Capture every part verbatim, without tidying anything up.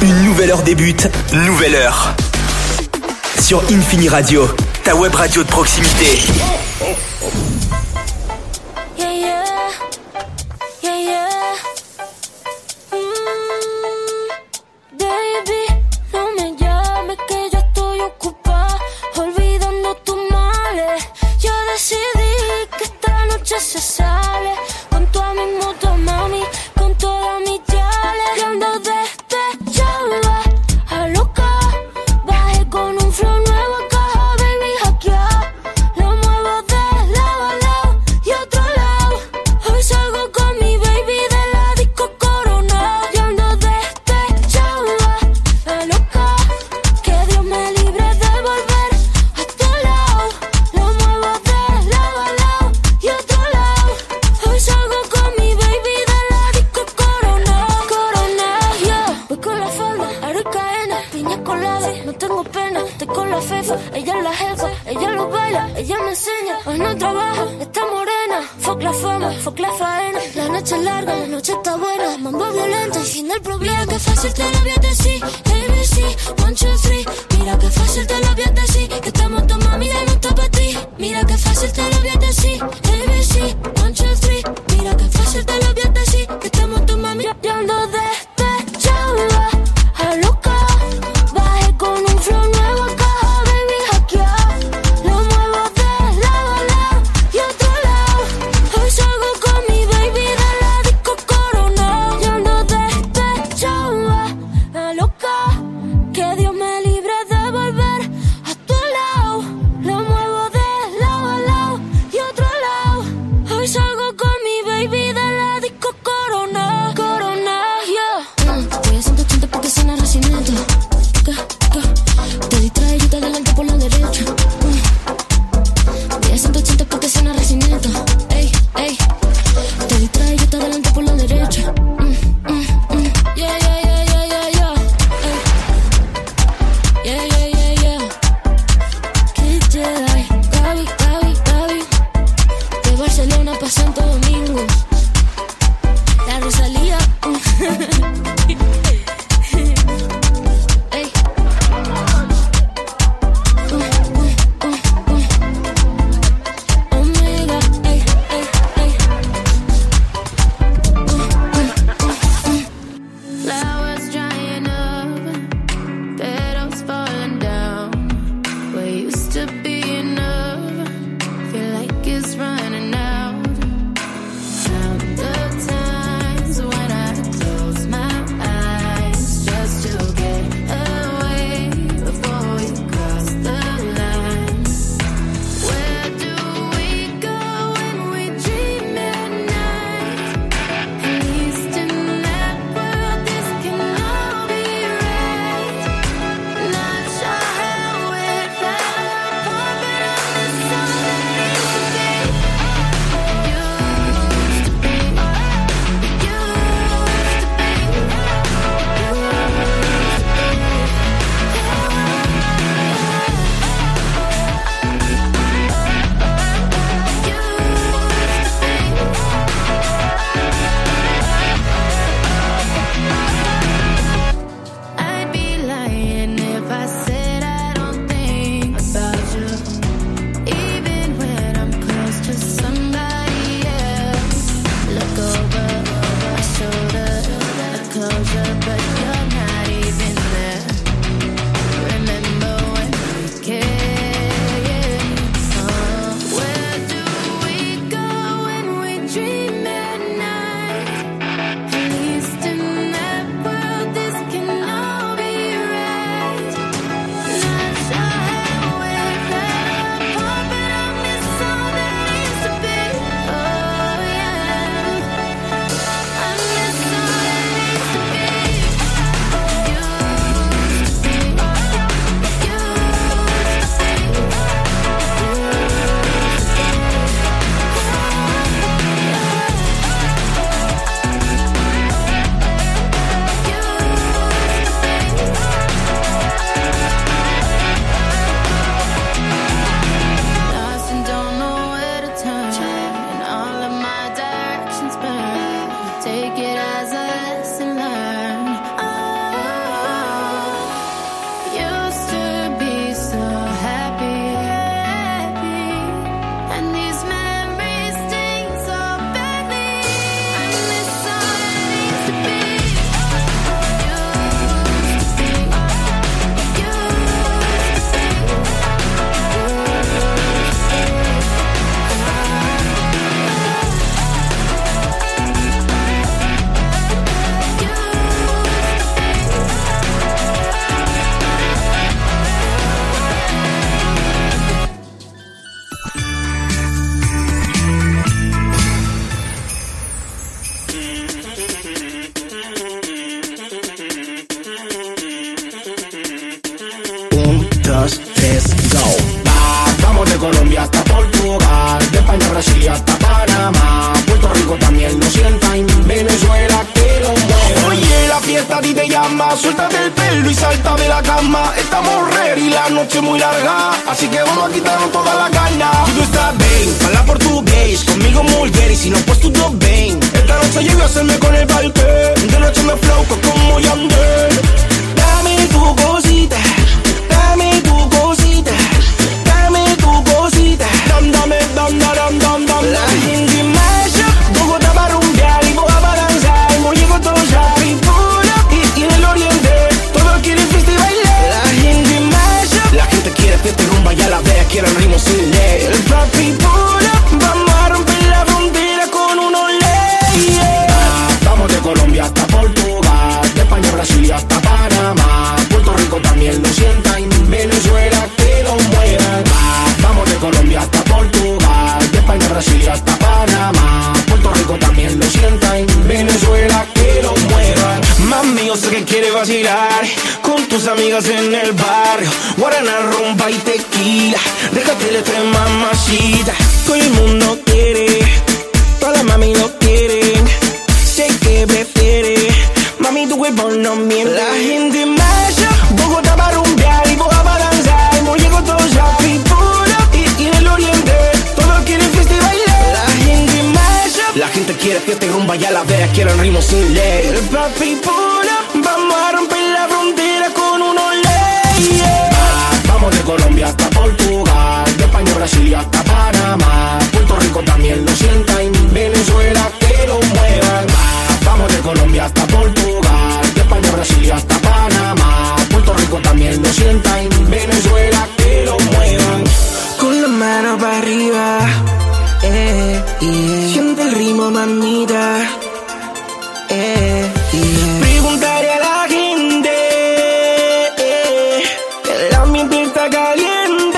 Une nouvelle heure débute, nouvelle heure. Sur Infini Radio, ta web radio de proximité. Yeah, yeah. Yeah, yeah. Mm, baby, no me llames que yo estoy ocupada, olvidando tus males. Yo decidí que esta noche se sale con toda mi moto, mami, con toda mi chale. Y ando despechada, a loca, bajé con un flow nuevo acá, baby, hackeado. Lo muevo de lado a lado y otro lado. Hoy salgo con mi baby de la disco Corona. Y ando despechada, a loca, que Dios me libre de volver a tu lado. Lo muevo de lado a lado y otro lado. Hoy salgo con mi baby de la disco Corona. Corona, yeah. Voy con la falda, aro y cadena, piña colada, no tengo pena. Estoy con la fefa, ella es la jefa, ella lo baila, ella me enseña. Hoy no trabaja, está morena. Fuck la fama, fuck la faena. La noche es larga, la noche está buena. Mambo violento y fin del problema. Mira que fácil te lo voy a decir, A B C, one, two, three. Mira que fácil te lo voy a decir, que estamos tu mami y no está pa' ti. Mira que fácil te lo voy a decir, A B C, one, two, three. Mira que fácil te lo voy a decir, que estamos tu mami y ando despechada, a loca, bajé con un flow nuevo acá, baby, hackeado. Lo muevo de lado a lado y otro lado. Hoy salgo con mi baby de la disco Corona. Y ando despechada, a loca, que Dios me libre de volver a tu lado. Lo muevo de lado a lado y otro lado. llama. Suéltate el pelo y salta de la cama. Estamos ready, la noche muy larga, así que vamos a quitarnos toda la caña. Tudo está bem, fala português, comigo mulher e se não pois tudo bem. Esta noche yo voy a hacerme con el balcón, de noche me floco como Yandel. Dame tu cosita, dame tu cosita, dame tu cosita. Dam, dame, dam, dam, dam, dam. La gente masha, Bogotá va a rumbear y Boga va a danzar. Moligo todo ya, Pipula y, y en el oriente todos quieren fiesta y bailar. La gente masha, la gente quiere fiesta y rumba y a la vez quieren ritmo sin ley. El papi pula, vamos a romper la frontera con unos leyes. Ah, vamos de Colombia hasta Portugal, de España a Brasil y hasta Panamá. Puerto Rico también lo sienta y Venezuela que lo muevan. Ah, vamos de Colombia hasta Portugal, de España a Brasil y hasta Panamá. Puerto Rico también lo sienta y Venezuela que lo muevan. Mami, yo sé que quieres vacilar con tus amigas en el barrio. Guaraná, rumba y tequila, déjate el estrés, mamacita. Todo el mundo quiere, todas las mami lo quieren. Sé que prefiere, mami tu cuerpo no miente. La gente masha, Bogotá va a rumbear y Boga va a danzar. Moligo todo ya, Pipula y, y en el oriente todos quieren fiesta y bailar. La gente masha, la gente quiere fiesta y rumba y a la vez quieren ritmo sin ley. El papi pula, vamos a romper la frontera con unos leyes. Ah, vamos de Colombia hasta Portugal, de España a Brasil y hasta Panamá. Puerto Rico también lo sienta y Venezuela que lo muevan. Ah, vamos de Colombia hasta Portugal, de España a Brasil y hasta Panamá. Puerto Rico también lo sienta y Venezuela que lo muevan. Con la mano para arriba, eh, yeah. Siente el ritmo, mamita, eh, yeah. Preguntaré a la gente, eh, el ambiente está caliente,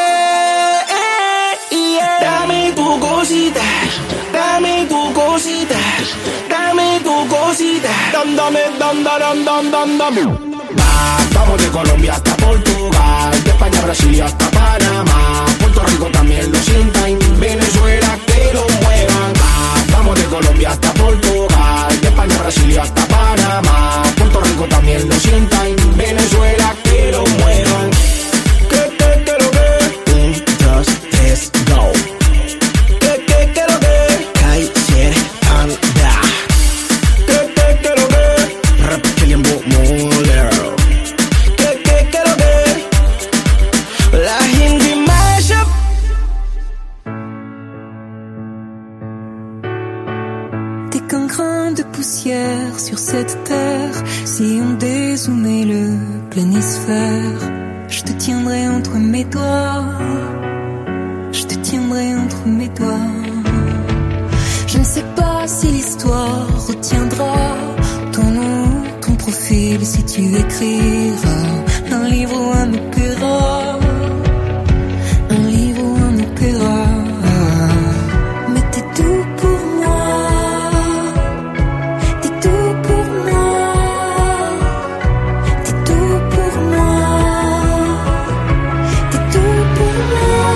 eh, yeah. Dame tu cosita, dame tu cosita, dame tu cosita. Dam, dame, dam, dam, dam, dam, dam. Va, vamos de Colombia hasta Portugal, de España a Brasil y hasta Panamá. Puerto Rico también lo sienta y Venezuela que lo muevan. Va, vamos de Colombia hasta Portugal, de España a Brasil y hasta Panamá. Puerto Rico también lo sienta y Venezuela que lo muevan. Que, que, que lo que. Un, dos, tres, go. Que, que, que lo que. Kaiser anda. Que, que, que lo que. Rap que liembo moler. Que, que, que lo que. La gente mashup. T'es qu'un grain de poussière sur cette terre. Si on dézoomait le planisphère, je te tiendrai entre mes doigts. Je te tiendrai entre mes doigts. Je ne sais pas si l'histoire retiendra ton nom, ton profil, si tu écriras un livre ou un opéra. Un livre ou un opéra. Mais t'es tout pour moi. T'es tout pour moi. T'es tout pour moi. T'es tout pour moi.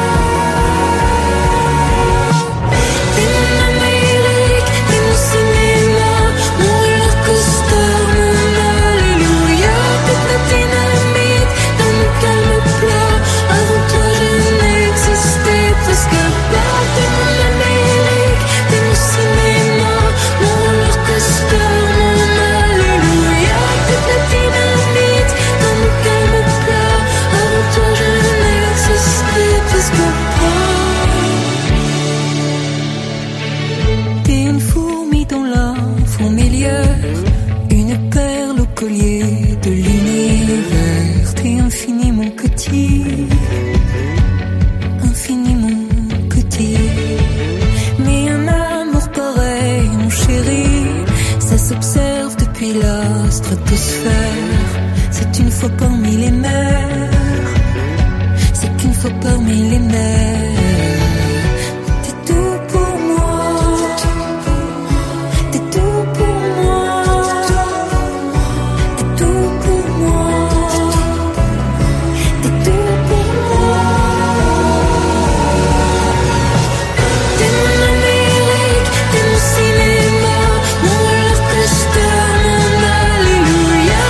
T'es mon Amérique, t'es mon cinéma, mon roller coaster, mon alléluia. T'es ma dynamite dans mon calme plat. Avant toi je n'existais presque pas. T'es mon Amérique, t'es mon cinéma, mon roller coaster, mon alléluia. T'es ma dynamite dans mon calme plat. Avant toi je n'existais presque pas. T'es une fourmi dans la fourmilière, une perle au collier de l'univers. T'es infiniment petit, infiniment petit. Mais un amour pareil, mon chéri, ça s'observe depuis la stratosphère. C'est une fois parmi les mers, c'est qu'une fois parmi les mers. T'es tout pour moi. T'es tout pour moi. T'es tout pour moi. T'es tout pour moi. T'es mon Amérique, t'es mon cinéma, mon roller coaster, mon alléluia.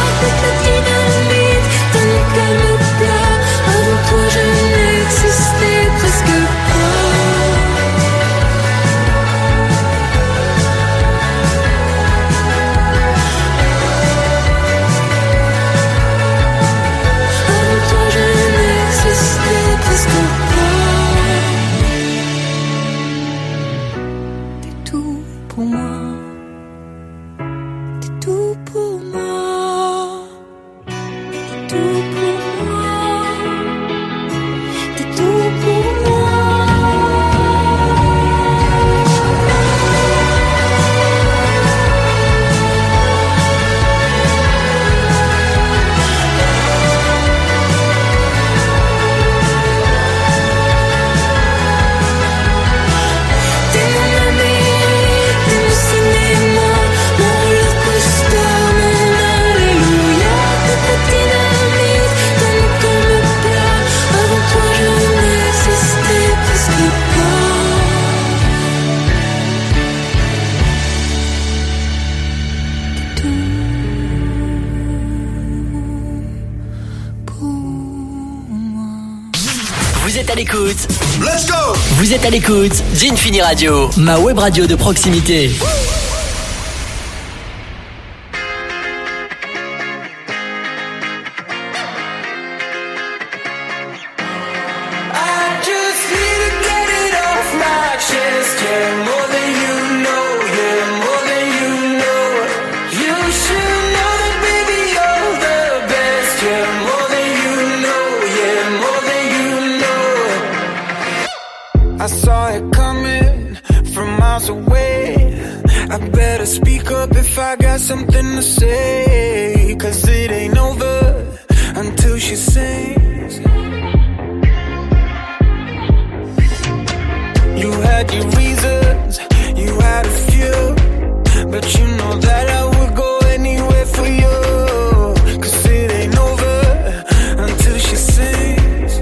êtes à l'écoute. Let's go. Vous êtes à l'écoute d'Infini Radio, ma web radio de proximité. I saw it coming from miles away. I better speak up if I got something to say, 'cause it ain't over until she sings. You had your reasons, you had a few, but you know that I would go anywhere for you, 'cause it ain't over until she sings.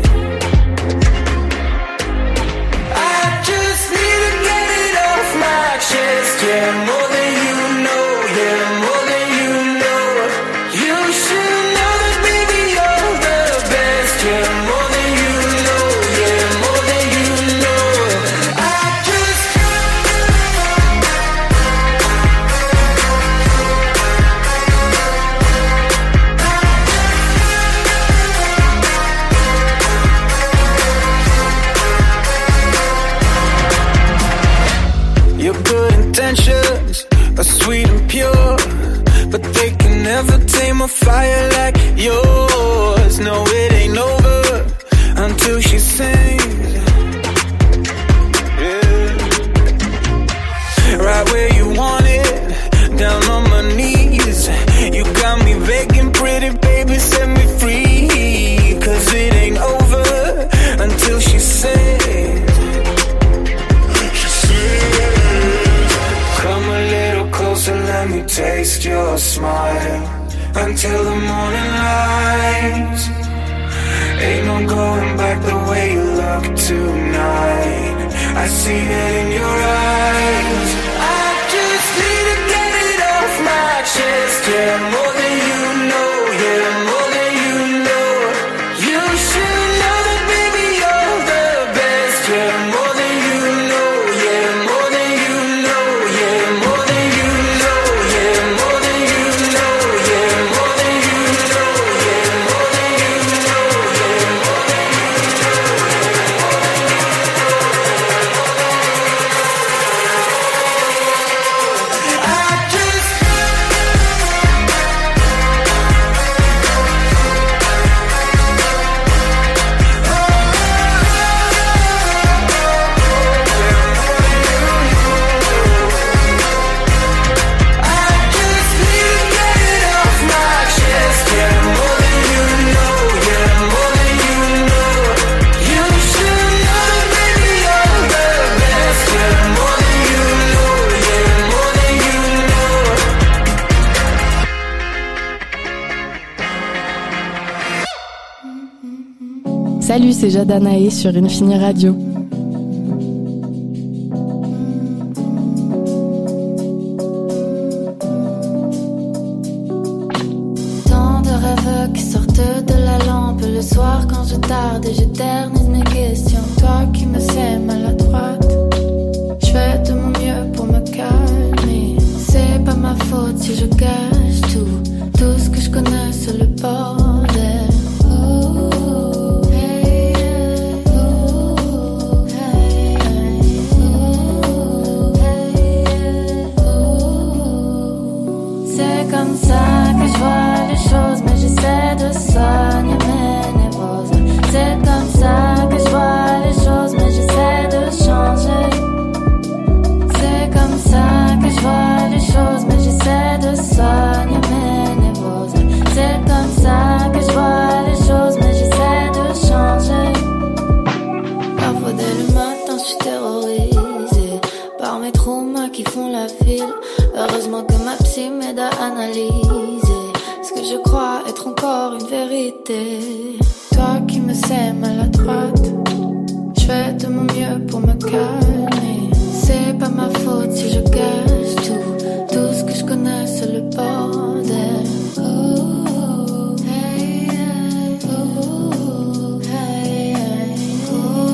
Yeah, more than you know, yeah, more than you know. You should know that, baby, you're the best. Yeah, more than you know, yeah, more than you know. I just your good intentions are sweet and pure, but they can never tame a fire like yours. No, it ain't over until she sings. Yeah. Right where you want it, down on my knees. You got me begging, pretty baby, set me free, 'cause it ain't over until she sings. Come a little closer, let me taste your smile until the morning light. Ain't no going back the way you look tonight. I see it in your eyes. I just need to get it off my chest. Yeah, more than you know, yeah, more than you know. You should know that, baby, you're the best. Yeah, more than you know, yeah, more than you know, yeah, more than you know, yeah, more than you know, yeah, more than you know, yeah, more than you know, yeah, more than you know. I just Salut, c'est Jada Naé sur Infini Radio. Tant de rêves qui sortent de la lampe le soir quand je tarde et j'éternise mes questions. Toi qui me sais maladroite, je fais de mon mieux pour me calmer. C'est pas ma faute si je gâche tout, tout ce que je connais c'est le bordel. Comme ça que je vois les choses, mais j'essaie de soigner mes névroses. C'est comme ça que je vois les choses, mais j'essaie de changer. C'est comme ça que je vois les choses, mais j'essaie de soigner mes névroses. C'est comme ça que je vois les choses, mais j'essaie de changer. Parfois dès le matin je suis terrorisée par mes traumas qui font la file. Heureusement que ma psy m'aide à analyser ce que je crois être encore une vérité. Toi qui me sais maladroite, je fais de mon mieux pour me calmer. C'est pas ma faute si je gâche tout, tout ce que je connais c'est le bordel. Oh, hey, hey, oh, hey, hey, oh.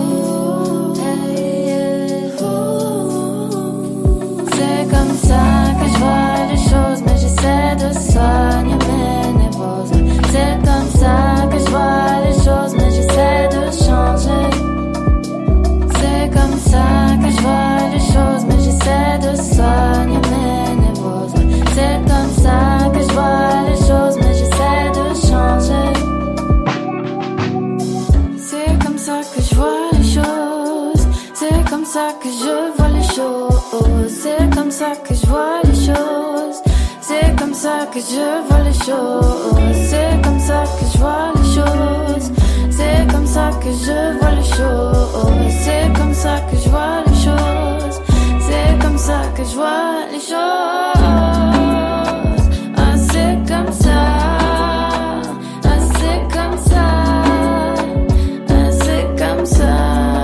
que je vois les choses. C'est comme ça que je vois les choses. C'est comme ça que je vois les choses. C'est comme ça que je vois les choses. C'est comme ça que je vois les choses. C'est comme ça que je vois les choses. Ah, c'est comme ça. Ah, c'est comme ça. Ah, c'est comme ça.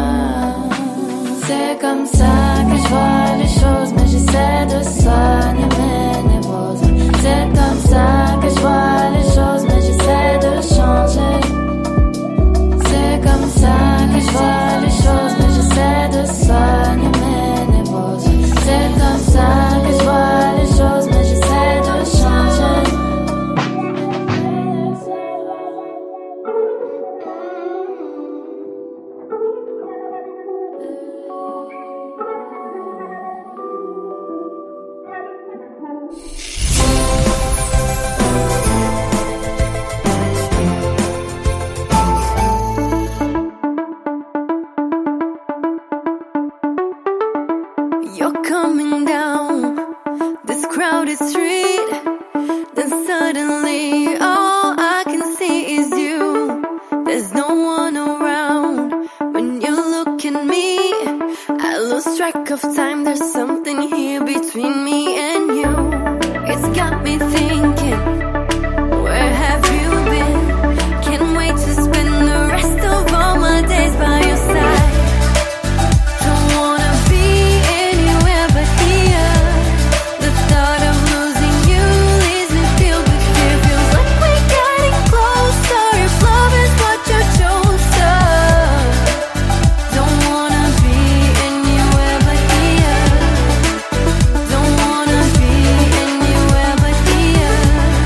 C'est comme ça que je vois les choses, mais j'essaie de soigner mes névroses. C'est comme ça que je vois les choses, mais j'essaie de changer. C'est comme ça que je vois les choses, mais j'essaie de soigner mes névroses. C'est comme ça que je vois les choses, mais j'essaie de changer. You're coming down this crowded street, then suddenly all I can see is you. There's no one around when you look at me. I lose track of time, there's something here between me and you. It's got me thinking, where have you been? Can't wait to spend the rest of all my days by your side. Don't wanna be anywhere but here. The thought of losing you leaves me filled with fear. Feels like we're getting closer. If love is what you chose, don't wanna be anywhere but here. Don't wanna be anywhere but here.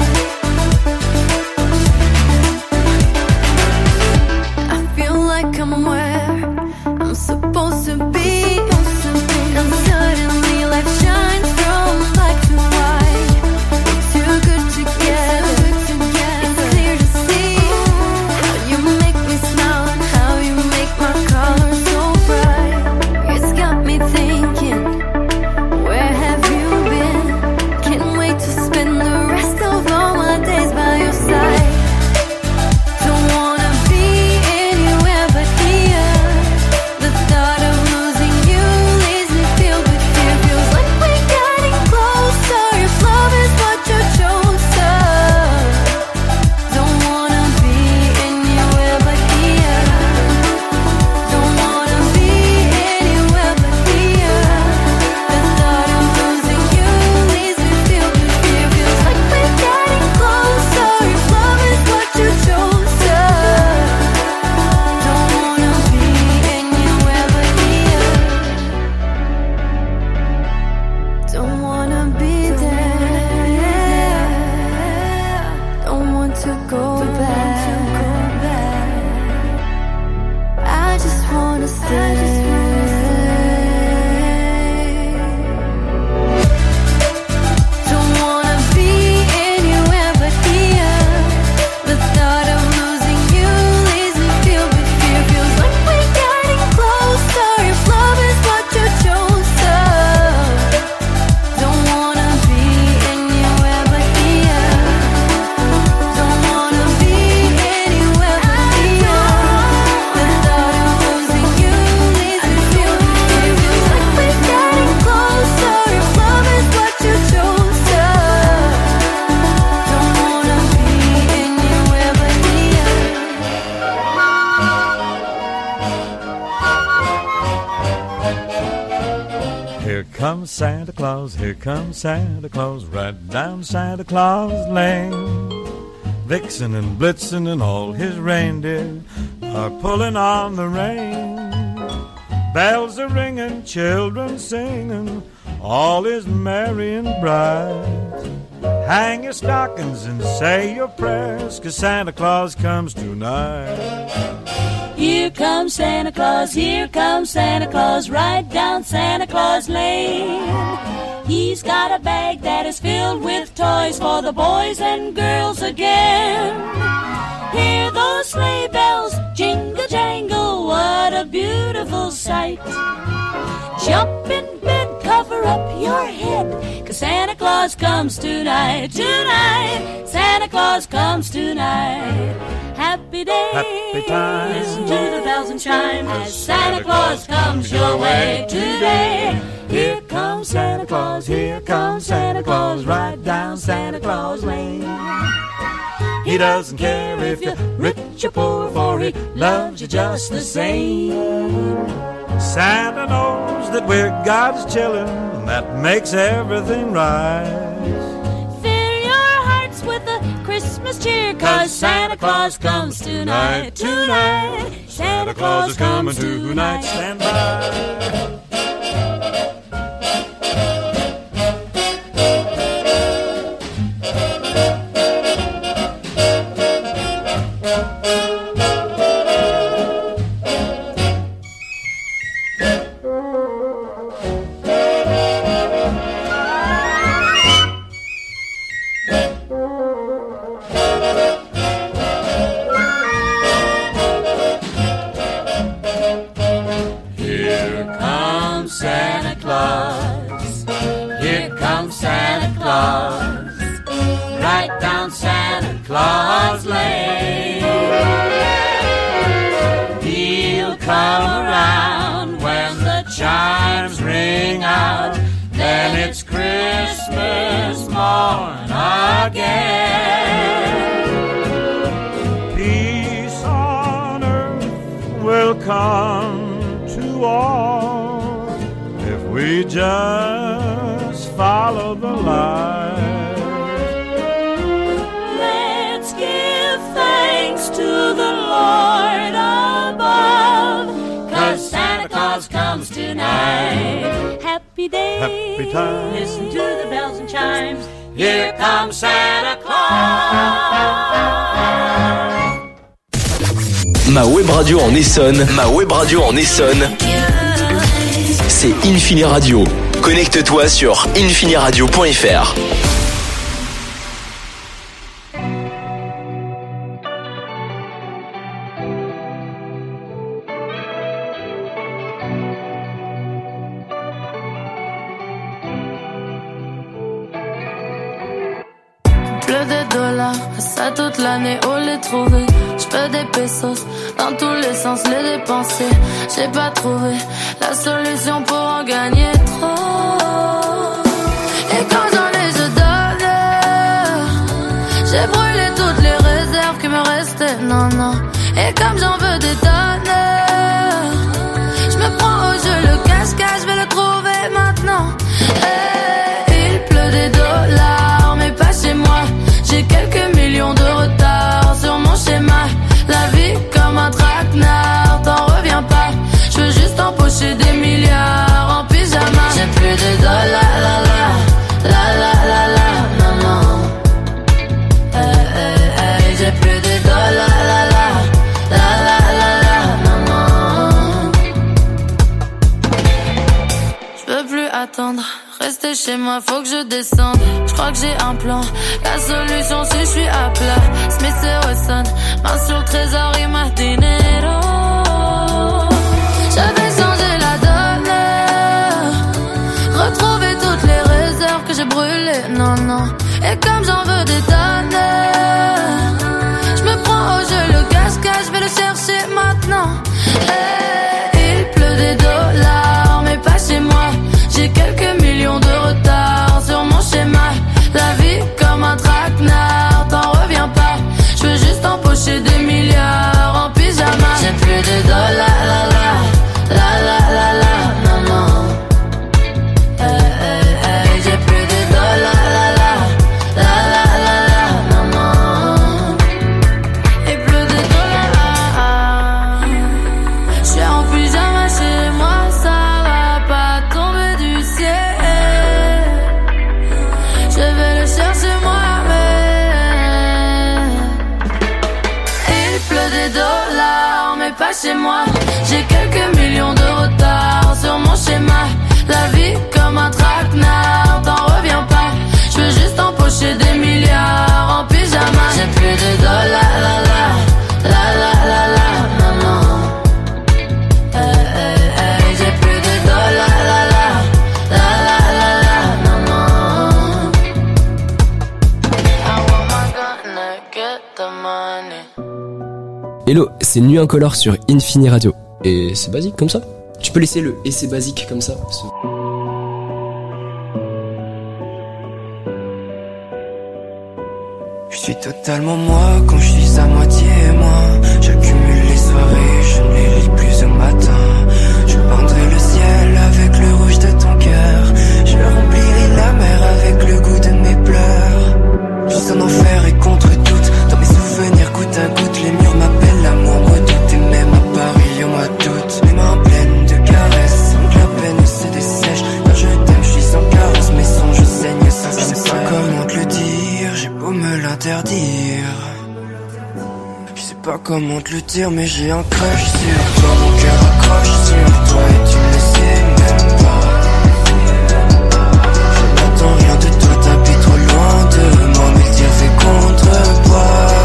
I feel like I'm where I'm supposed to be. And suddenly life shines from black to white. We're too good together. It's clear to see how you make me smile and how you make my colors so bright. It's got me thinking, where have you been? Can't wait to spend the rest of all my days by your side. Don't wanna be anywhere but here. The thought of losing you leaves me filled with fear. Feels like we're getting closer. If love is what you chose, don't wanna be anywhere but here. Don't wanna be anywhere but here. The thought of losing you leaves me filled with fear. Feels like we're getting closer. If love is what you chose, don't wanna be anywhere but here. Don't wanna be there. Don't want to go back. I just wanna stay. Don't wanna be anywhere but here. The thought of losing you leaves me filled with fear. Feels like we're getting closer. If love is what you chose, don't wanna be anywhere but here. Don't wanna be anywhere but here. The thought of losing you leaves me filled with fear. Feels like we're getting closer. If love is what you chose, don't wanna be anywhere but here. Here comes Santa Claus, here comes Santa Claus, right down Santa Claus Lane. Vixen and Blitzen and all his reindeer are pulling on the rein. Bells are ringing, children singing, all is merry and bright. Hang your stockings and say your prayers, 'cause Santa Claus comes tonight. Here comes Santa Claus, here comes Santa Claus, right down Santa Claus Lane. He's got a bag that is filled with toys for the boys and girls again. Hear those sleigh bells jingle jangle, what a beautiful sight. Jump in bed, cover up your head, 'cause Santa Claus comes tonight, tonight. Santa Claus comes tonight. Happy day, happy time. Listen to the bells and chime as Santa Claus comes your way today. Here comes Santa Claus, here comes Santa Claus, right down Santa Claus Lane. He doesn't care if you're rich or poor, for he loves you just the same. Santa knows that we're God's children, and that makes everything right. Fill your hearts with a Christmas cheer, 'cause Santa Claus comes tonight, tonight. Santa Claus is coming tonight. Stand by. Just follow the light. Let's give thanks to the Lord above, 'cause Santa Claus comes tonight. Happy day, happy time. Listen to the bells and chimes. Here comes Santa Claus. Ma web radio en Essonne, ma web radio en Essonne, c'est Infini Radio. Connecte-toi sur infiniradio point f r. Pleut des dollars, ça toute l'année, où les trouver? J'peux des pesos, dans tous les sens les dépenser. J'ai pas trouvé la solution pour en gagner trop. Et quand j'en ai, je donne. J'ai brûlé toutes les réserves qui me restaient, non, non. Et comme j'en veux des tonnes, j'me prends au jeu le cache-cache, j'vais le trouver maintenant. Hey, il pleut des dollars, mais pas chez moi. J'ai quelques millions de retard sur mon schéma. La vie comme un traquenard, t'en reviens pas. Je veux juste empocher des milliards en pyjama. J'ai plus de dollars, la la, la la la la, non non. Hey, hey, hey, j'ai plus de dollars, la la, la la la la, non non. Je peux plus attendre. Rester chez moi, faut que je descende. J'crois que j'ai un plan. La solution si je suis à plat. Smith et Wesson, main sur le trésor et ma dinero. J'avais changé la donne, retrouver toutes les réserves que j'ai brûlées, non non. Et comme j'en veux des tonnes, j'me prends au jeu le cache-cache, j'vais le chercher maintenant. Hey, il pleut des dollars, mais pas chez moi. J'ai quelques millions de retard sur mon schéma. La vie comme un traquenard, t'en reviens pas. Je veux juste empocher des milliards en pyjama. J'ai plus de dollars, la la, la la la la, non non. Hey, hey, hey, j'ai plus de dollars, la la, la la la la, non non. Et plus de dollars. J'suis en pyjama chez moi, ça va pas tomber du ciel. Je vais le chercher moi-même. Il pleut des dollars, mais pas chez moi. J'ai quelques millions de retard sur mon schéma. La vie comme un traquenard, t'en reviens pas. Je veux juste empocher des milliards en pyjama. J'ai plus de dollars, la la, la la la la, non non. Hey, hey, hey, j'ai plus de dollars, la la, la la. Hello, c'est Nuit Incolore sur Infini Radio. Et c'est basique comme ça. Tu peux laisser le « et c'est basique » comme ça. Je suis totalement moi quand je suis à moitié moi. J'accumule les soirées, je ne les lis plus au matin. Je peindrai le ciel avec le rouge de ton cœur. Je remplirai la mer avec le goût de mes pleurs. Je suis en enfer et contre toute. Dans mes souvenirs goutte à goutte, les murs m'appellent l'amour redoute. Et même à Paris au mois d'août, mes mains pleines de caresses, sans que la peine se dessèche. Quand je t'aime, je suis sans carence, mes songes je saigne sans cesse. Je sais pas comment te le dire, j'ai beau me l'interdire. Je sais pas comment te le dire, mais j'ai un crush sur toi. Mon cœur accroche sur toi et tu le sais même pas. Je n'attends rien de toi, t'habites trop loin de moi, mais le tir fait contrepoids.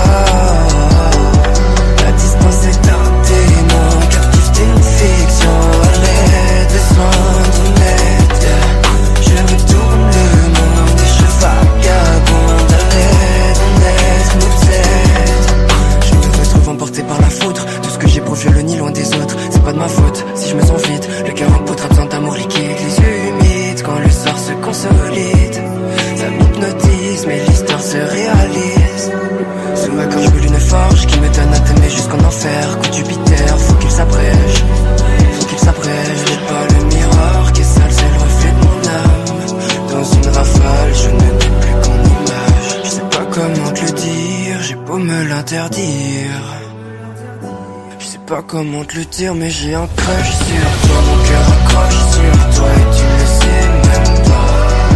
La distance est un témoin, captif d'une fiction. À l'aide de soins d'une aide, je retourne le monde et je vagabonde. À l'aide d'un être m'obsède. Je me retrouve emporté par la foudre. Tout ce que j'ai pour vieux le nid loin des autres. C'est pas de ma faute si je me sens vide. Le cœur en poudre, absent d'amour liquide. Les yeux humides quand le sort se consolide. Ça m'hypnotise mais l'histoire se réalise. Sous ma gorge brûle une forge qui me donne à t'aimer jusqu'en enfer. Coup de Jupiter, faut qu'il s'abrège. Faut qu'il s'abrège. J'ai pas le miroir qui est sale, c'est le reflet de mon âme. Dans une rafale, je ne peux plus qu'en image. Je sais pas comment te le dire, j'ai beau me l'interdire. Je sais pas comment te le dire, mais j'ai un crush sur toi. Mon cœur accroche sur toi et tu le sais même pas.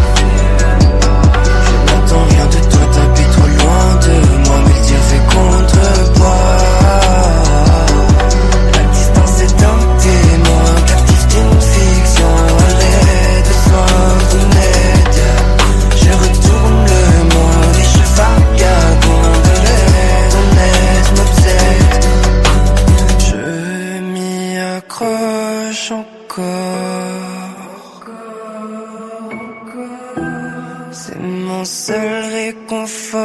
Je n'attends rien de toi, t'habites trop loin de moi, mais le tir fait contrepoids. La distance est un témoin, captif d'une fiction. À l'aide de soins d'une aide, je retourne le monde et je vagabonde. À l'aide d'un être m'obsède. Je m'y accroche encore. C'est mon seul réconfort.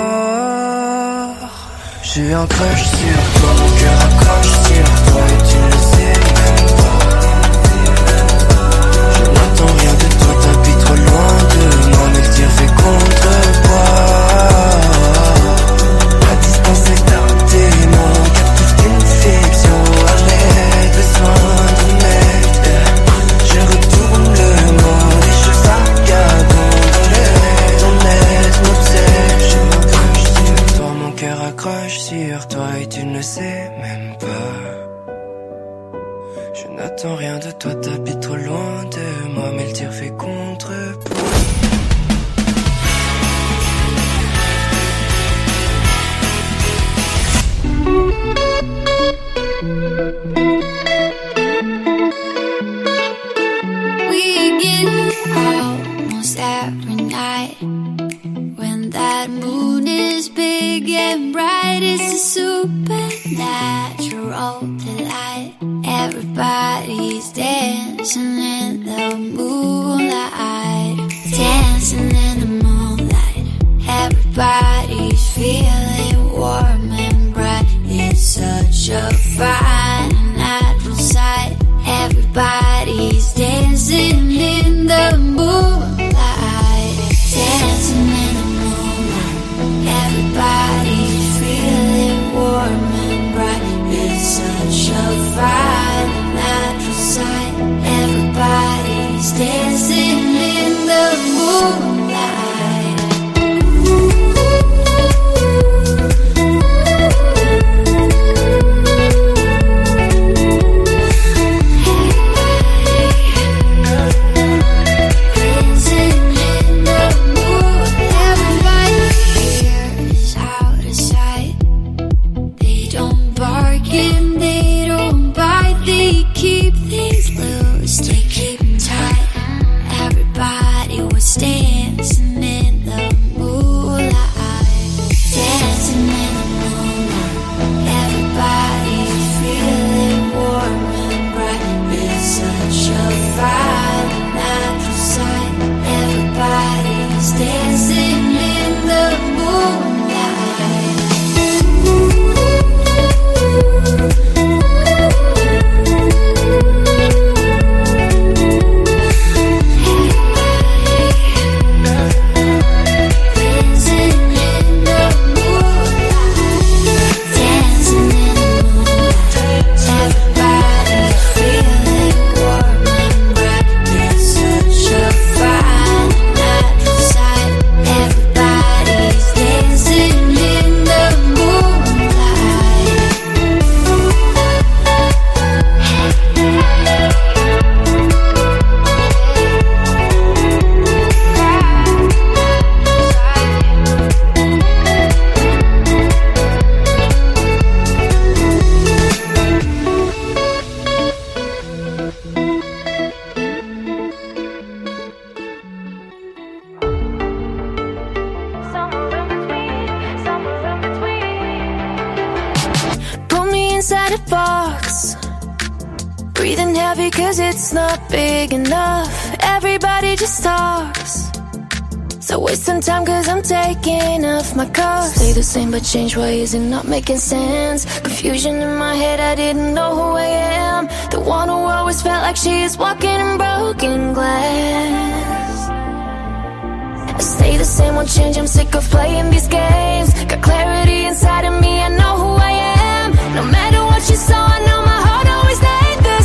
J'ai un crush sur toi, mon cœur accroche sur toi et tu le sais même pas. Je n'attends rien de toi, t'habites trop loin de moi, mais le tir fait contrepoids. La distance est un témoin, captif d'une fiction. À l'aide de soins d'une aide, je retourne le monde et je vagabonde. À l'aide d'un être m'obsède. Je m'accroche sur toi, mon cœur accroche sur toi et tu ne le sais même pas. Je n'attends rien de toi, t'habites trop loin de moi, mais le tir fait contrepoids. We get almost every night when that moon is big and bright. It's a supernatural delight. Everybody's dancing in the moonlight, dancing in the moonlight. Everybody's feeling warm and bright. It's such a fine and natural sight. Everybody's dancing in the moonlight, dancing in the moonlight. Everybody's feeling warm and bright. It's such a fine and natural sight. Everybody's dancing in the moonlight. Dancing in the moonlight. inside a box, breathing heavy cause it's not big enough. Everybody just talks, so waste some time cause I'm taking off my cuffs. Stay the same but change ways and not making sense. Confusion in my head, I didn't know who I am. The one who always felt like she is walking in broken glass. I stay the same, won't change, I'm sick of playing these games. Got clarity inside of me, I know who I am. No matter what you saw, I know my heart always stayed the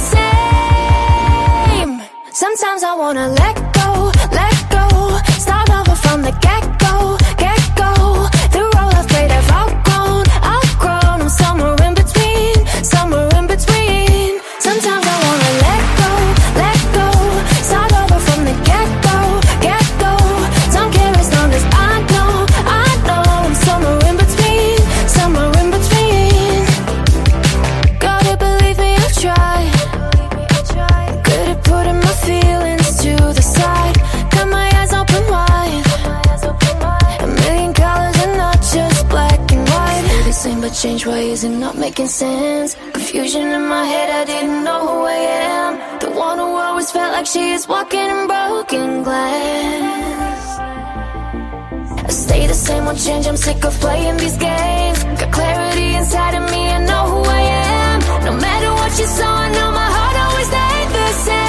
same. Sometimes I wanna let go, let go, start over from the get-go, get-go. The role I've played I've outgrown, outgrown. I'm somewhere in between, somewhere in between. Sometimes I wanna let go, let go, start over from the get-go, get-go. Don't care as long as I know, I know. I'm somewhere in between, somewhere in between. Gotta believe me, I've tried. Good at putting my feelings to the side. Got my eyes open wide. A million colors and not just black and white. Stay the same but change ways and not making sense. Confusion in my head, I didn't know who I am. The one who always felt like she is walking in broken glass. I stay the same, won't change, I'm sick of playing these games. Got clarity inside of me, I know who I am. No matter what you saw, I know my heart always stayed the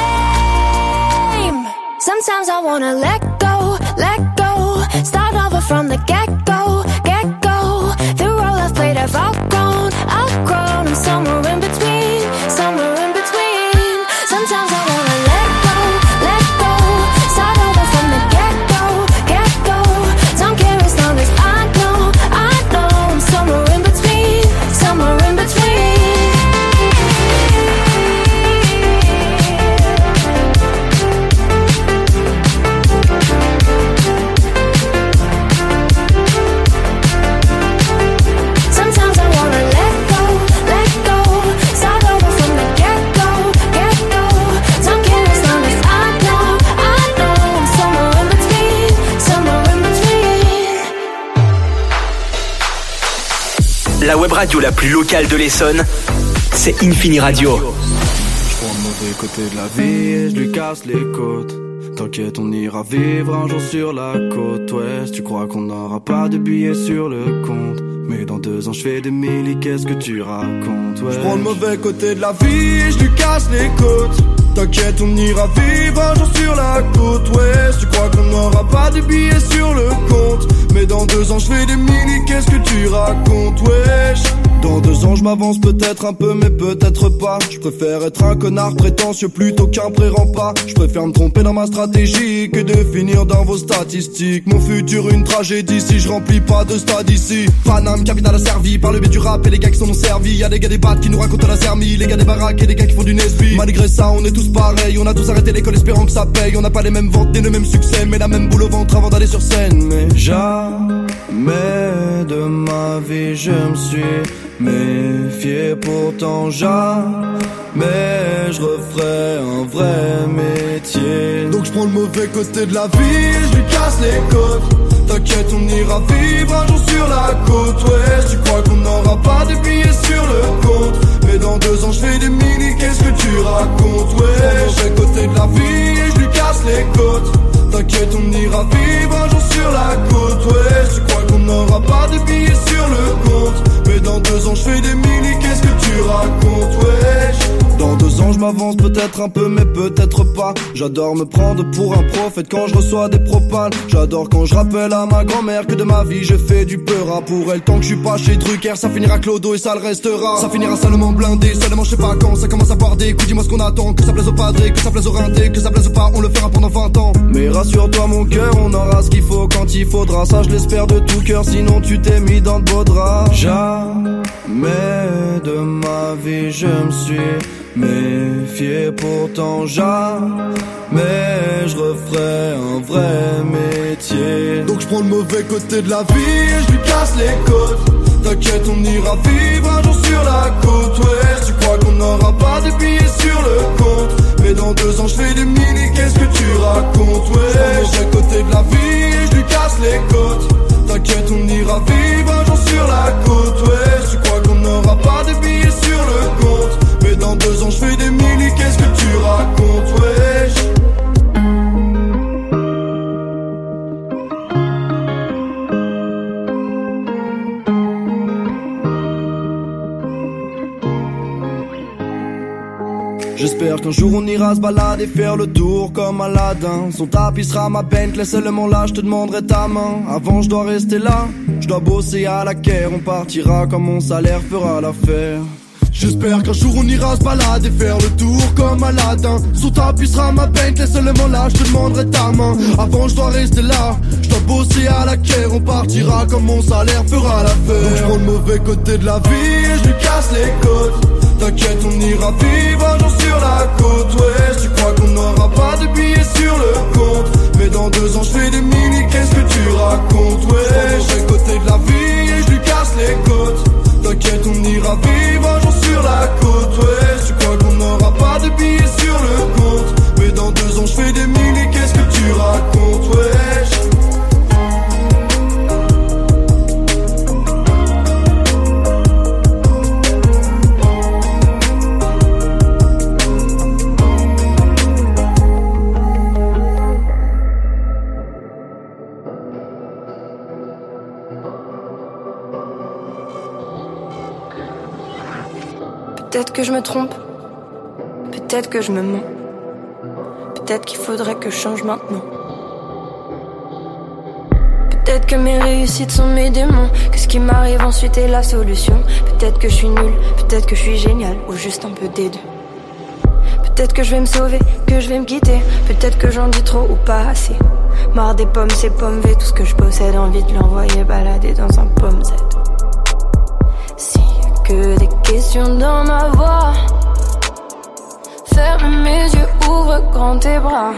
same. Sometimes I wanna let go, let go, start over from the get-go, get-go. The role I've played I've outgrown, outgrown. I'm somewhere in between, somewhere in between. Sometimes I wanna let go, let go, start over from the get-go, get-go. Don't care as long as I know, I know. I'm somewhere in between, somewhere in between. Sometimes I wanna let go, let go, start over from the get-go, get-go. Don't care as long as I know, I know. I'm somewhere in between, somewhere in between. La web radio la plus locale de l'Essonne, c'est Infini Radio. Je prends le mauvais côté de la vie et je lui casse les côtes. T'inquiète, on ira vivre un jour sur la côte ouest. Tu crois qu'on n'aura pas de billets sur le compte, mais dans deux ans je fais des milli, qu'est-ce que tu racontes, ouais. Je prends le mauvais côté de la vie et je lui casse les côtes. T'inquiète, on ira vivre un jour sur la côte ouest. Tu crois qu'on n'aura pas de billets sur le compte, mais dans deux ans je fais des milli, qu'est-ce que tu racontes, wesh. Dans deux ans je m'avance peut-être un peu mais peut-être pas. Je préfère être un connard prétentieux plutôt qu'un pré-rempart. Je préfère me tromper dans ma stratégie que de finir dans vos statistiques. Mon futur une tragédie si je remplis pas de stade ici. Paname, capital asservi par le biais du rap et les gars qui sont non servis. Y'a des gars des battes qui nous racontent la sermie, les gars des baraques et des gars qui font du Nesby. Malgré ça on est tous pareils, on a tous arrêté l'école espérant que ça paye. On n'a pas les mêmes ventes ni le même succès, mais la même boule au ventre avant d'aller sur scène. Mais jamais de ma vie je me suis méfié, pourtant jamais je referai un vrai métier. Donc je prends le mauvais côté de la vie et je lui casse les côtes. T'inquiète, on ira vivre un jour sur la côte ouest. Tu crois qu'on n'aura pas de billets sur le compte, mais dans deux ans je fais des mini, qu'est-ce que tu racontes, ouais. Je prends le mauvais côté de la vie et je lui casse les côtes. T'inquiète, on ira vivre un jour sur la côte ouest. Tu crois qu'on n'aura pas de billets sur le compte, mais dans deux ans je fais des mini, qu'est-ce que tu racontes, wesh. Dans deux ans je m'avance peut-être un peu mais peut-être pas. J'adore me prendre pour un prophète quand je reçois des propales. J'adore quand je rappelle à ma grand-mère que de ma vie j'ai fait du peur à pour elle. Tant que je suis pas chez Drucker, ça finira clodo et ça le restera. Ça finira seulement blindé, seulement je sais pas quand ça commence à boire des coups. Dis-moi ce qu'on attend, que ça plaise au padré, que ça plaise au rinté, que ça plaise ou pas, on le fera pendant vingt ans. Mais rassure-toi mon cœur, on aura ce qu'il faut quand il faudra. Ça je l'espère de tout cœur, sinon tu t'es mis dans de beaux draps. Jamais de ma vie je me suis méfié, pourtant jamais je referai un vrai métier. Donc je prends le mauvais côté de la vie et je lui casse les côtes. T'inquiète, on ira vivre un jour sur la côte ouest. Tu crois qu'on n'aura pas de billets sur le compte, mais dans deux ans je fais des mini, qu'est-ce que tu racontes, ouais. Je prends le mauvais côté de la vie et je lui casse les côtes. T'inquiète, on ira vivre un jour sur la côte ouest. Tu crois qu'on n'aura pas de billets sur le J'espère qu'un jour on ira se balader, faire le tour comme Aladdin. Son tapis sera ma Bentley, seulement là je te demanderai ta main. Avant je dois rester là, je dois bosser à la caire. On partira quand mon salaire fera l'affaire. J'espère qu'un jour on ira se balader, faire le tour comme Aladdin. Son tapis sera ma Bentley, seulement là je te demanderai ta main. Avant je dois rester là, je dois bosser à la caire. On partira quand mon salaire fera l'affaire. Donc je prends le mauvais côté de la vie et je lui casse les côtes. T'inquiète, on ira vivre un jour sur la côte. Ouais, tu crois qu'on n'aura pas de billets sur le compte, mais dans deux ans je fais des mini, qu'est-ce que tu racontes? Ouais, je le côté de la vie et je lui casse les côtes. T'inquiète, on ira vivre un jour sur la côte. Ouais, tu crois qu'on n'aura pas de billets sur le compte, mais dans deux ans je fais des mini, qu'est-ce que tu racontes? Ouais. Peut-être que je me trompe, peut-être que je me mens, peut-être qu'il faudrait que je change maintenant. Peut-être que mes réussites sont mes démons, que ce qui m'arrive ensuite est la solution. Peut-être que je suis nulle, peut-être que je suis génial, ou juste un peu des deux. Peut-être que je vais me sauver, que je vais me quitter, peut-être que j'en dis trop ou pas assez. Marre des pommes, ces pommes V, tout ce que je possède, envie de l'envoyer balader dans un pomme Z. Que des questions dans ma voix. Ferme mes yeux, ouvre grand tes bras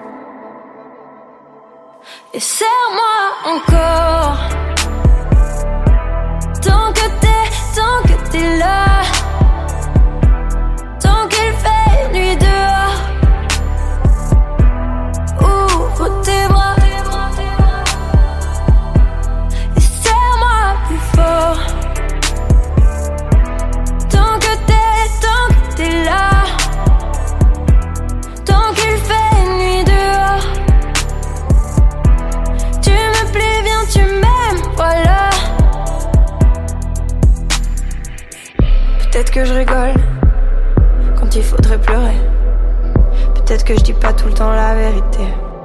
et serre-moi encore. Tant que t'es, tant que t'es là, tant qu'il fait nuit dehors, ouvre tes bras et serre-moi plus fort. Peut-être que je rigole quand il faudrait pleurer. Peut-être que je dis pas tout le temps la vérité.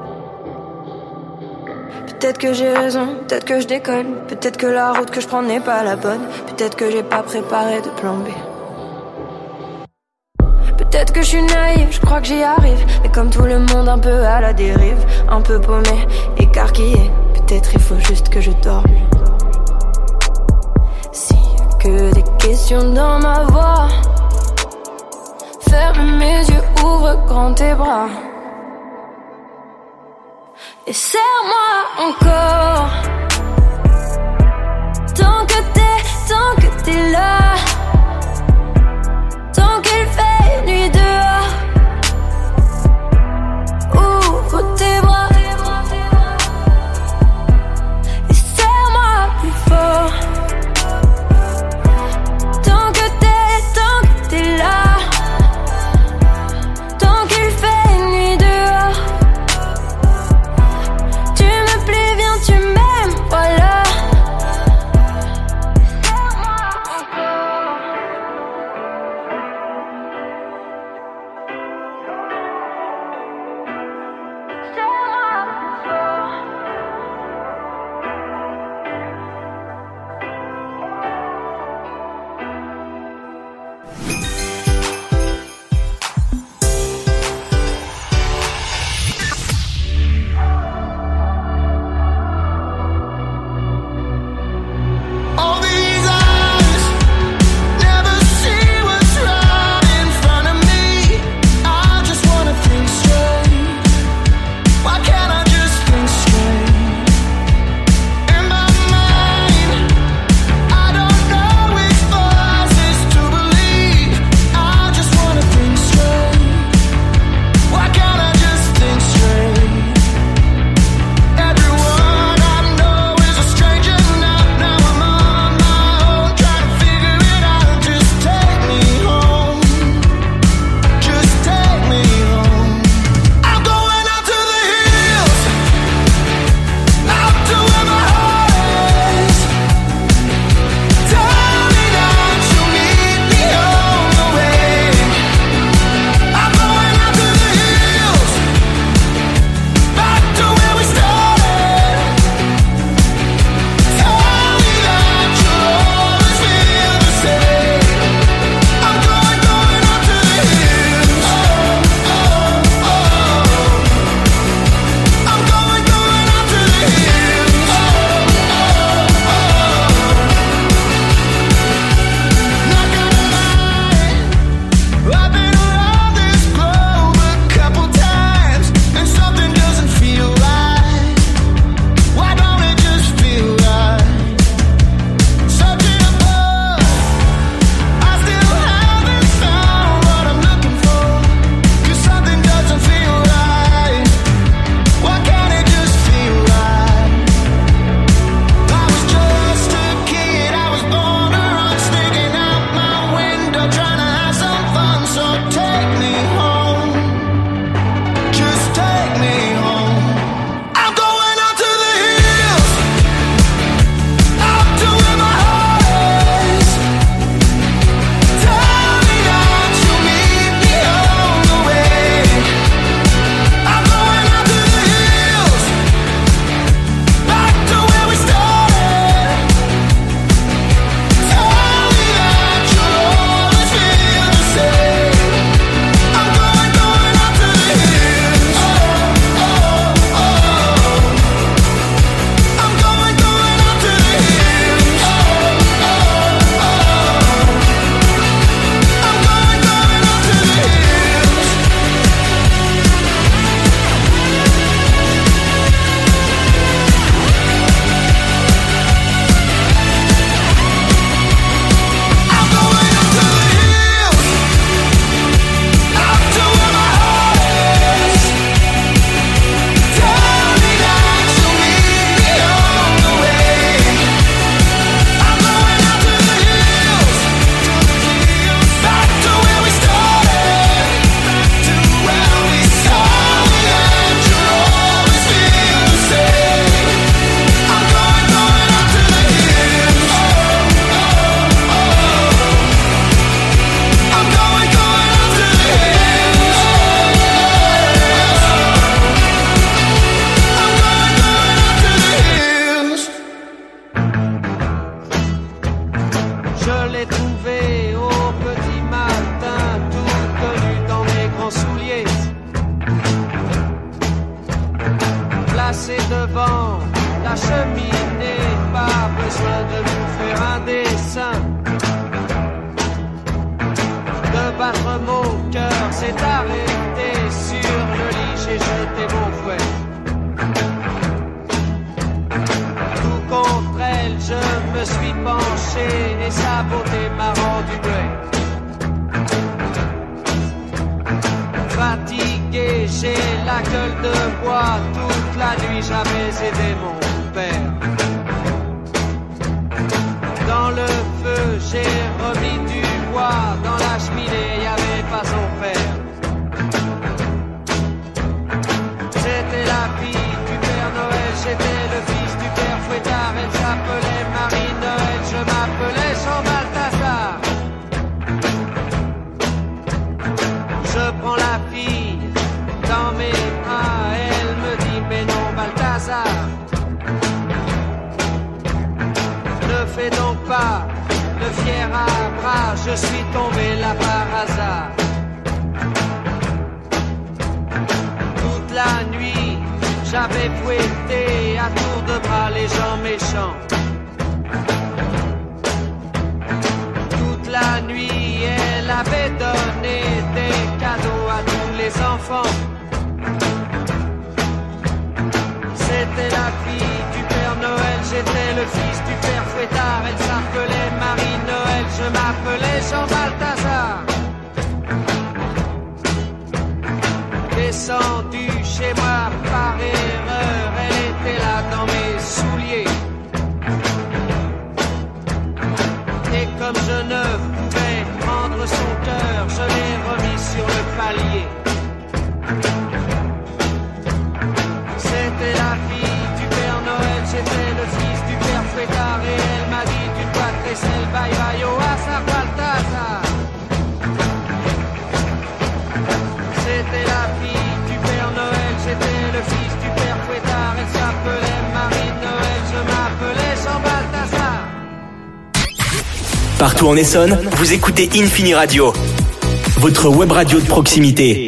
Peut-être que j'ai raison, peut-être que je déconne. Peut-être que la route que je prends n'est pas la bonne. Peut-être que j'ai pas préparé de plan B. Peut-être que je suis naïve, je crois que j'y arrive. Mais comme tout le monde un peu à la dérive, un peu paumé, écarquillé. Peut-être il faut juste que je dorme. Que des questions dans ma voix. Ferme mes yeux, ouvre grand tes bras et serre-moi encore. Tant que t'es, tant que t'es là, tant qu'il fait nuit dehors, ouvre tes bras et serre-moi plus fort. Encore. s'est arrêté sur le lit, j'ai jeté mon fouet. Tout contre elle, je me suis penché et sa beauté m'a rendu muet. Fatigué, j'ai la gueule de bois, toute la nuit j'avais aidé mon père. Dans le feu, j'ai remis du bois, dans la cheminée, y avait pas son père. C'était la fille du Père Noël, j'étais le fils du Père Fouettard, elle s'appelait Marie-Noël, je m'appelais Jean Balthazar. Je prends la fille dans mes bras, elle me dit mais non Balthazar. Ne fais donc pas le fier à bras, je suis tombé là par hasard. Toute la nuit, j'avais fouetté à tour de bras les gens méchants. Toute la nuit, elle avait donné des cadeaux à tous les enfants. C'était la fille du Père Noël, j'étais le fils du Père Fouettard. Elle s'appelait Marie-Noël, je m'appelais Jean Balthazar. Descendu chez moi par erreur, elle était là dans mes souliers. Et comme je ne pouvais prendre son cœur, je l'ai remis sur le palier. C'était la fille du Père Noël, j'étais le fils du Père Fouettard. Et elle m'a dit tu dois te laisser le bye bye au hasard Balthazar. C'était la fille du Père Noël, j'étais le fils du Père Fouettard. Elle s'appelait Marie-Noël, je m'appelais Jean Balthazar. Partout en Essonne, vous écoutez Infini Radio, votre web radio de proximité.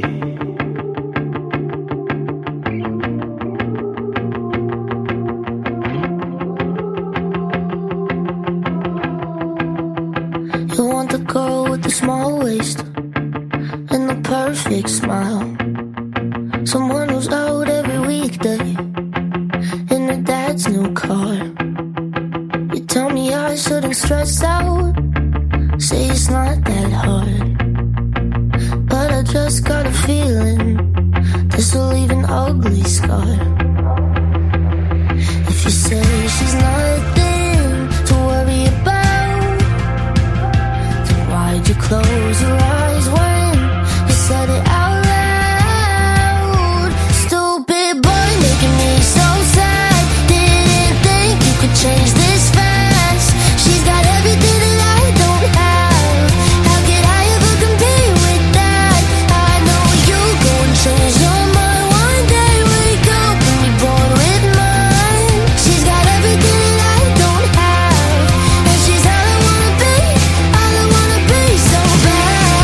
You want the girl with the small waist and the perfect smile. Someone who's out every weekday in her dad's new car. You tell me I shouldn't stress out, say it's not that hard. But I just got a feeling this will leave an ugly scar. If you say she's nothing to worry about, then why'd you close your eyes when you said it out loud? Stupid boy making me so sad. Didn't think you could change this fast. She's got everything that I don't have. How could I ever compete with that? I know you go and change your mind one day. Wake up and be born with mine. She's got everything that I don't have, and she's all I wanna be, all I wanna be so bad.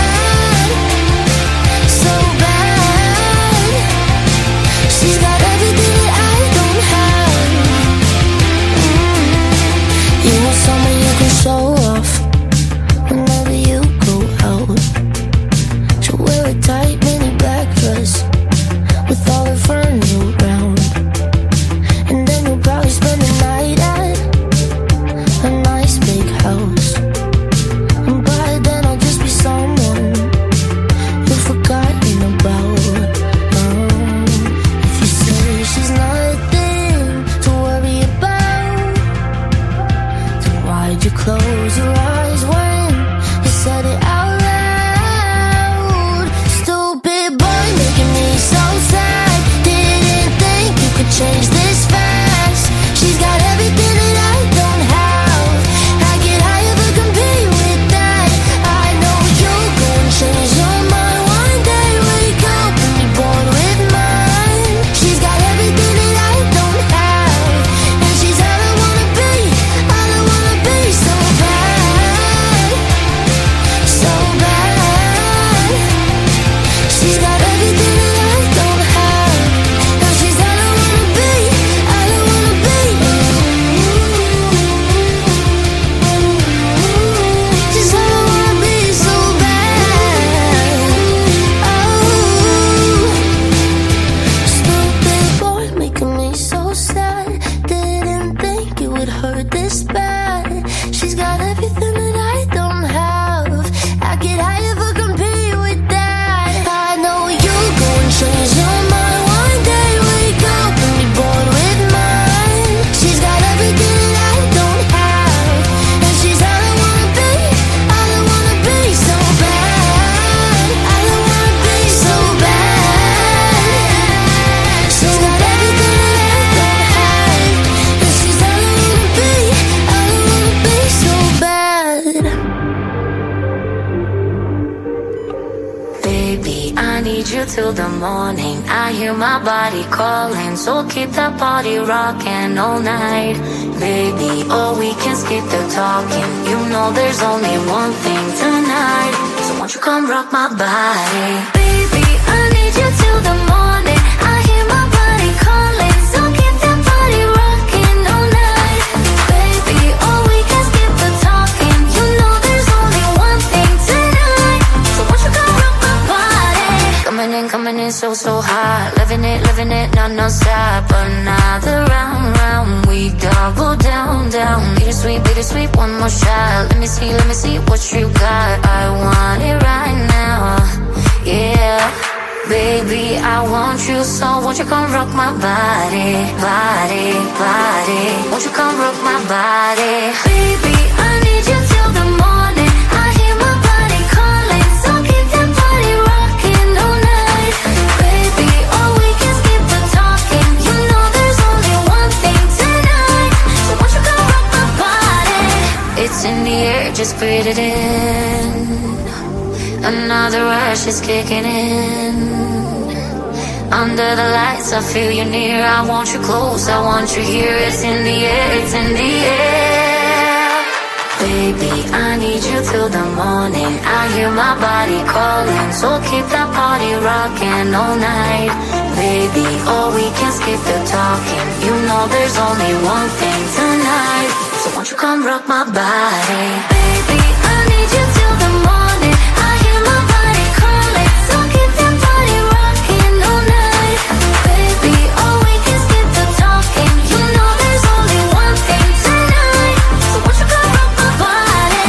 till the morning. I hear my body calling, so keep that body rocking all night. Baby, oh, we can skip the talking. You know there's only one thing tonight. So won't you come rock my body? Baby, I need you till the morning. I hear my body calling, so keep that body rocking all night. Baby, oh, we can skip the talking. You know there's only one thing tonight. So won't you come rock my body? Coming in, coming in so, so hot. Living it, living it, not non-stop. Another round, round. We double down, down. Bittersweet, bittersweet, one more shot. Let me see, let me see what you got. I want it right now. Yeah. Baby, I want you, so won't you come rock my body, body, body. Won't you come rock my body? Baby, I need you till the morning. I hear my body calling, so keep that body rocking all night. Baby, oh, we can skip the talking. You know there's only one thing tonight. So won't you come rock my body? It's in the air, just breathe it in. Another rush is kicking in. Under the lights, I feel you near. I want you close, I want you here. It's in the air, it's in the air. Baby, I need you till the morning. I hear my body calling, so keep that body rocking all night. Baby, oh, we can skip the talking. You know there's only one thing tonight. So won't you come rock my body? Baby, I need you till the morning. I hear my body calling, so keep that body rocking all night. Baby, oh, we can skip the talking. You know there's only one thing tonight. So won't you come rock my body?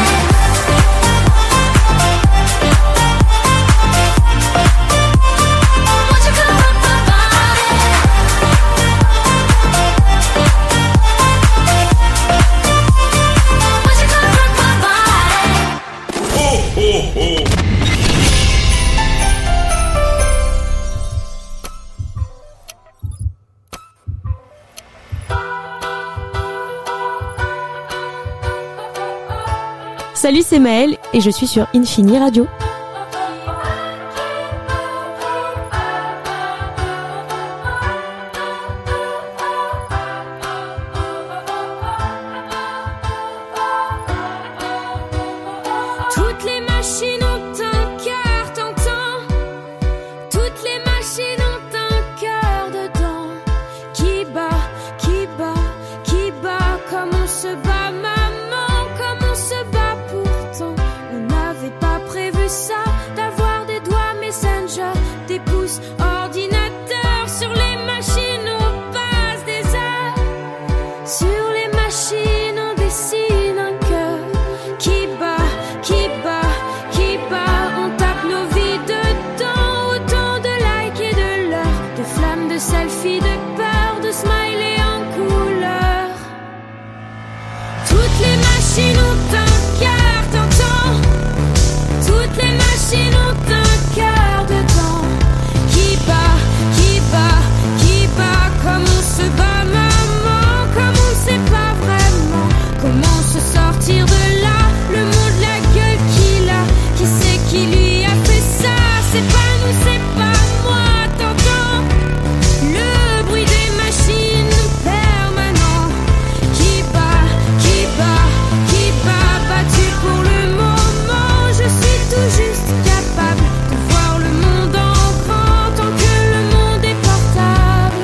Won't you come rock my body? Won't you come rock my body? Ho, ho, ho. Salut, c'est Maëlle et je suis sur Infini Radio. Toutes les machines ont un cœur, t'entends? Toutes les machines ont un cœur dedans. Qui bat, qui bat, qui bat, comme on se bat, maman, comme on se bat pourtant. On n'avait pas prévu ça, d'avoir des doigts Messenger, des pouces ordinateur. Sur les machines on passe des heures. Sur les machines on dessine un cœur. Qui bat, qui bat, qui bat, on tape nos vies dedans. Autant de likes et de l'heure, de flammes, de selfies, de peur, de smileys en couleur. Toutes les machines ont un cœur, t'entends? Toutes les machines ont un cœur dedans. Qui bat, qui bat, qui bat, comme on se bat, maman, comme on ne sait pas vraiment comment se sortir de là. Le monde, la gueule qu'il a, qui c'est qui lui a fait ça? C'est pas nous, c'est pas moi, t'entends? Le bruit des machines permanent. Qui bat, qui bat, qui bat, battu pour le moment. Je suis tout juste capable de voir le monde en grand tant que le monde est portable.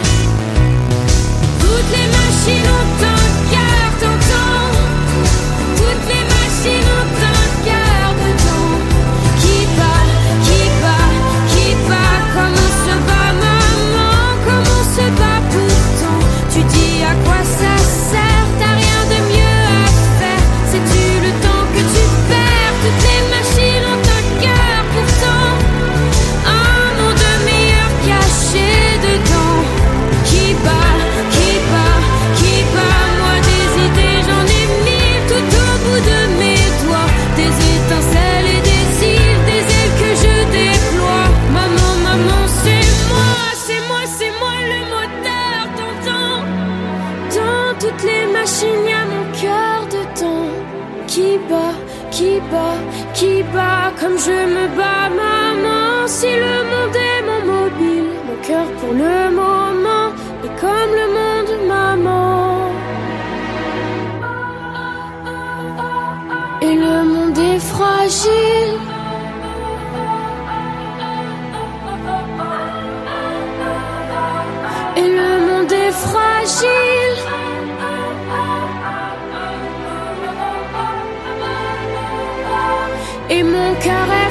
Toutes les machines ont un cœur, t'entends? Toutes les machines ont un cœur dedans. Qui bat, qui bat, qui bat, comme on se bat, maman, comme on se bat pourtant. Tu dis à quoi ça sert? T'as rien de mieux à faire. Sais-tu le temps que tu perds? Toutes les machines ont un cœur pourtant. Un monde meilleur caché dedans. Qui bat, qui bat, qui bat, moi des idées j'en ai mille tout au bout de mes doigts. Des étincelles et des îles, des ailes que je déploie. Maman, maman, c'est moi, c'est moi, c'est moi le moteur, t'entends? Dans toutes les machines y'a mon cœur dedans. Qui bat, qui bat, qui bat, comme je me bats, maman. Si le monde est mon cœur pour le moment, mais comme le monde maman. Et le monde est fragile. Et le monde est fragile. Et mon cœur est